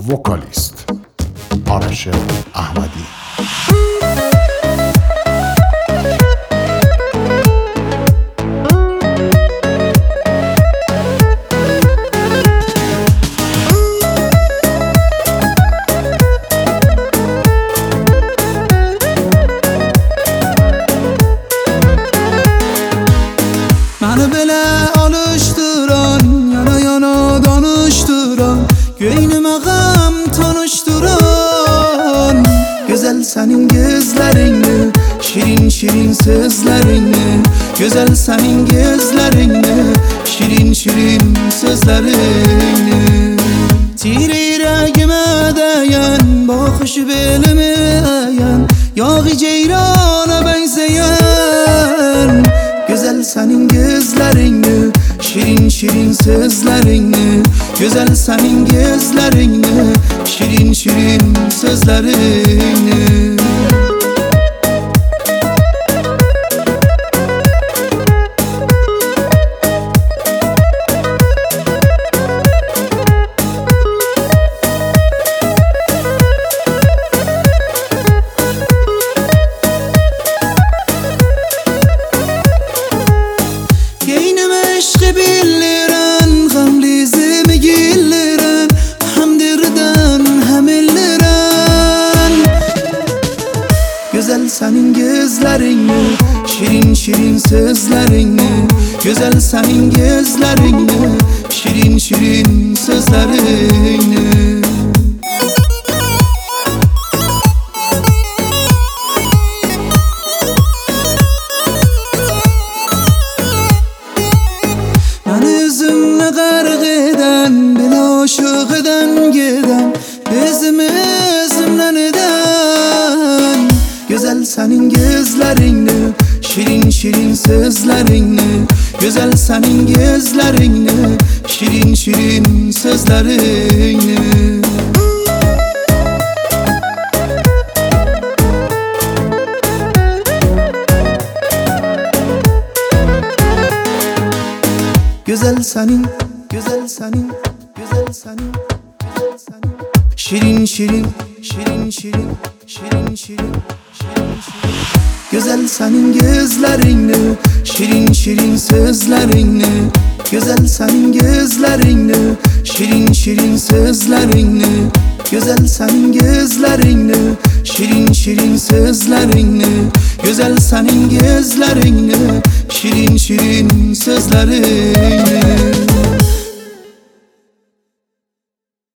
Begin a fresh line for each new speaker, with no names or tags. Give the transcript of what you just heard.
وکالیست آرش احمدی.
Məni belə alışdıran, yana danışdıran, göynümə qəm tanışdıran. Gözəl sənin gözlərinni, şirin sözlərinni, gözəl sənin gözlərinni, şirin sözlərinni. Tir ürəyimə dəyən, baxış belimə əyən, yağı ceyrana bənzəyən. Güzel senin gözlerini, şirin sözlerini, güzel senin gözlerini, şirin sözlerini. Eşqi bilirən, qəmlizimi gillirən, həm dirdən, həm illirən. Gözəl sənin gözlərini, şirin sözlərini, gözəl sənin gözlərini, şirin sözlərini. Üzümle qərq edən, belə aşıq edən gedən, bezimi özümdən edən. Gözəl sənin gözlərini, şirin sözlərini, gözəl sənin gözlərini, şirin sözlərini. Güzel senin, güzel senin, güzel senin, güzel senin. Şirin güzel senin gözlerini, şirin sözlerini, güzel senin gözlerini, şirin sözlerini, güzel senin gözlerini, şirin sözlerini, güzel senin gözlerini, şirin sözlerini.